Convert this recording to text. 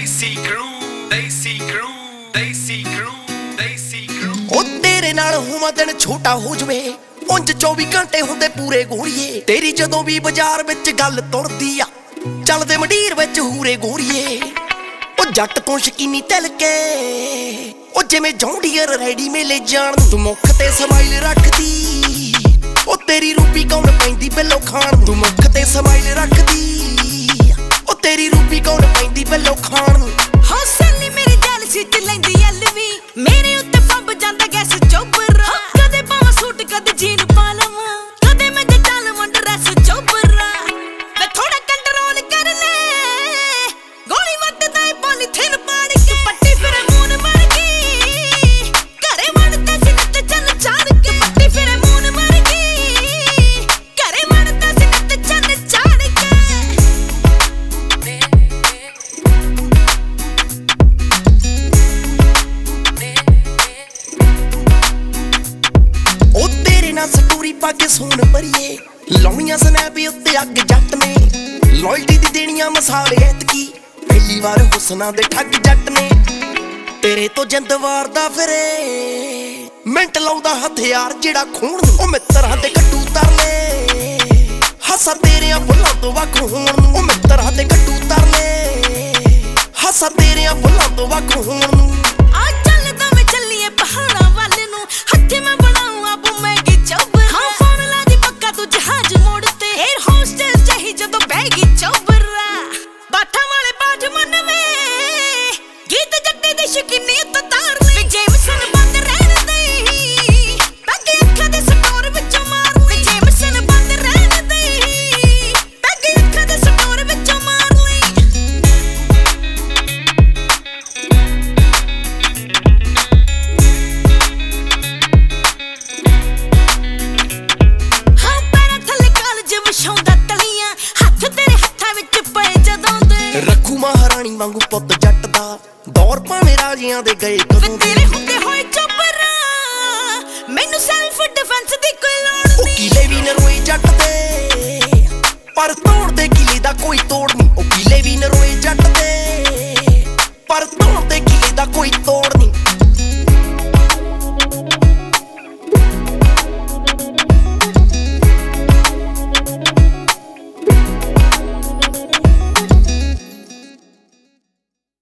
ਦੇਸੀ ਕਰੂ ਦੇਸੀ ਕਰੂ ਦੇਸੀ ਕਰੂ ਦੇਸੀ ਕਰੂ। ਉਹ ਤੇਰੇ ਨਾਲ ਹੋਵਾਂ ਦਿਨ ਛੋਟਾ ਹੋ ਜਵੇ, ਉਂਝ 24 ਘੰਟੇ ਹੁੰਦੇ ਪੂਰੇ ਗੋਰੀਏ। ਤੇਰੀ ਜਦੋਂ ਵੀ ਬਾਜ਼ਾਰ ਵਿੱਚ ਗੱਲ ਤੁਰਦੀ ਆ, ਚੱਲਦੇ ਮੰਡੀਰ ਵਿੱਚ ਹੂਰੇ ਗੋਰੀਏ। ਉਹ ਜੱਟ ਤੋਂ ਸ਼ਕੀਨੀ ਤਿਲ ਕੇ, ਉਹ ਜਿਵੇਂ ਜੌਂਡੀਅਰ ਰੈਡੀ ਮੇਲੇ ਜਾਣ। ਤੂੰ ਮੁੱਖ ਤੇ ਸਮਾਈਲ ਰੱਖਦੀ, ਉਹ ਤੇਰੀ ਰੂਪੀ ਕੌਣ ਪੈਂਦੀ ਬਿੱਲੋ ਖਾਣ। ਤੂੰ ਮੁੱਖ ਤੇ ਸਮਾਈਲ ਰੱਖਦੀ, ਉਹ ਤੇਰੀ ਰੂਪੀ ਕੌਣ ਪੈਂਦੀ ਬਿੱਲੋ ਖਾਣ। ਹੌਸਲੇ ਮੇਰੀ ਦਿਲ ਸਿੱਟ ਲੈਂਦੀ ਐਲ ਵੀ, ਮੇਰੇ ਉੱਤੇ ਪੰਬ ਜਾਂਦਾ ਗੈਸ ਚੋਬਰਾ। ਕਦੇ ਪਾਵਾਂ ਸੂਟ ਕਦੇ ਜੀਨ ਪਾ ਲਵਾਂ, ਕਦੇ ਮੈਂ ਜੱਟਾਂ ਲਵਾਂ ਡਰੈਸ ਚੋਬਰਾ। ਵੇ ਥੋੜਾ ਕੰਟਰੋਲ ਕਰ ਲੈ, ਗੋਲੀ ਵੱਟਦਾ ਏ ਪੋਲੀਥੀਨ ਪਾੜ ਕੇ। ਪੱਟੀ ਫਿਰੇ ਮੂਨ ਮਰ ਗਈ, ਘਰੇ ਵੜਦਾ ਸੀ ਨੱਤ ਚੰਨ ਚਾੜ ਕੇ। ਪੱਟੀ ਫਿਰੇ ਮੂਨ ਮਰ ਗਈ, ਘਰੇ ਵੜਦਾ ਸੀ ਨੱਤ ਚੰਨ ਚਾੜ ਕੇ। ਉਹ ਤੇਰੇ ਨਾਲ ਸਟੋਰੀ ਪਾ ਕੇ ਸੋਨ ਭਰੀਏ, ਲਾਉਣੀਆਂ ਸਨੈਪ ਉੱਤੇ ਅੱਗ ਜੱਟ ਨੇ। ਲੋਇਲਟੀ ਦੀ ਦੇਣੀਆਂ ਮਸਾਲੇ ਐਤਕੀ, ਪਹਿਲੀ ਵਾਰ ਹੁਸਨਾ ਦੇ ਠੱਗ ਜੱਟ ਨੇ। ਤੇਰੇ ਤੋਂ ਜਿੰਦ ਵਾਰਦਾ ਫਿਰੇ, ਮਿੰਟ ਲਾਉਂਦਾ ਹਥਿਆਰ ਜਿਹੜਾ ਖੂਨ ਨੂੰ। ਉਹ ਮਿੱਤਰਾਂ ਦੇ ਕੱਟੂ ਤਰਲੇ, ਹਾਸਾ ਤੇਰਿਆਂ ਫੁੱਲਾਂ ਤੋਂ ਵੱਖ ਹੋਣ ਨੂੰ। ਉਹ ਮਿੱਤਰਾਂ ਦੇ ਕੱਟੂ ਤਰਲੇ, ਹਾਸਾ ਤੇਰਿਆਂ ਫੁੱਲਾਂ ਤੋਂ ਵੱਖ ਹੋਣ ਨੂੰ। ਆ ਚੱਲਦਾ ਮੈਂ ਚੱਲੀਏ ਪਹਾੜਾਂ ਵੱਲ ਨੂੰ, ਹੱਥੇ ਮੈਂ ਬਣਾਉਂ ਆਪੂ ਮੈਗੀ ਚੋਬਰਾ। ਹਾਂ ਫੋਨ ਲਾ ਦੀ ਪੱਕਾ ਤੂੰ ਜਹਾਜ਼ ਮੋੜ ਤੇ, ਏਅਰ ਹੋਸਟਸ ਚਾਹੀ ਜਦੋਂ ਬੈਗੀ ਚੋਬਰਾ। ਬਾਠਾਂ ਵਾਲੇ ਬਾਠ ਮੰਨਵੇ, ਗੀਤ ਜੱਟੇ ਦੀ ਸ਼ਕੀਨੀ ਤੋਂ ਤਾਰ ਲੈ। ਵੇ ਜੇਮਸਨ ਬੰਦ ਰਹਿਣ ਦੇ, ਪੈਗੇ ਅੱਖਾਂ ਦੇ ਸਟੋਰ ਵਿੱਚੋਂ ਮਾਰ ਲੈ। ਵੇ ਜੇਮਸਨ ਬੰਦ ਰਹਿਣ ਦੇ, ਪੈਗੇ ਅੱਖਾਂ ਦੇ ਸਟੋਰ ਵਿੱਚੋਂ ਮਾਰ ਲੈ। ਹਾਂ ਪੈਰਾਂ ਥੱਲੇ ਕਾਲਜ ਵਿਛਾਉਂਦਾ ਤਲੀਆਂ, ਹੱਥ ਤੇਰੇ ਹੱਥਾਂ ਵਿੱਚ ਪਏ ਜਦੋਂ ਦੇ। ਰੱਖੂ ਮਹਾਰਾਣੀ ਵਾਂਗੂ ਪੁੱਤ ਜੱਟ ਦਾ, ਦੌਰ ਭਾਵੇਂ ਰਾਜਿਆਂ ਦੇ ਗਏ ਵੇ ਕਦੋਂ ਦੇ। ਤੇਰੇ ਹੁੰਦੇ ਹੋਏ ਚੋਬਰਾ, ਮੈਨੂੰ ਸੈਲਫ ਡਿਫੈਂਸ ਦੀ ਕੋਈ ਲੋੜ ਉਹ ਨਹੀਂ। ਕਿਲੇ ਵੀ ਨਰੋਏ ਜੱਟ ਦੇ, ਪਰ ਤੋੜ ਦੇ ਕਿਲੇ ਦਾ ਕੋਈ ਤੋੜ ਨਹੀਂ।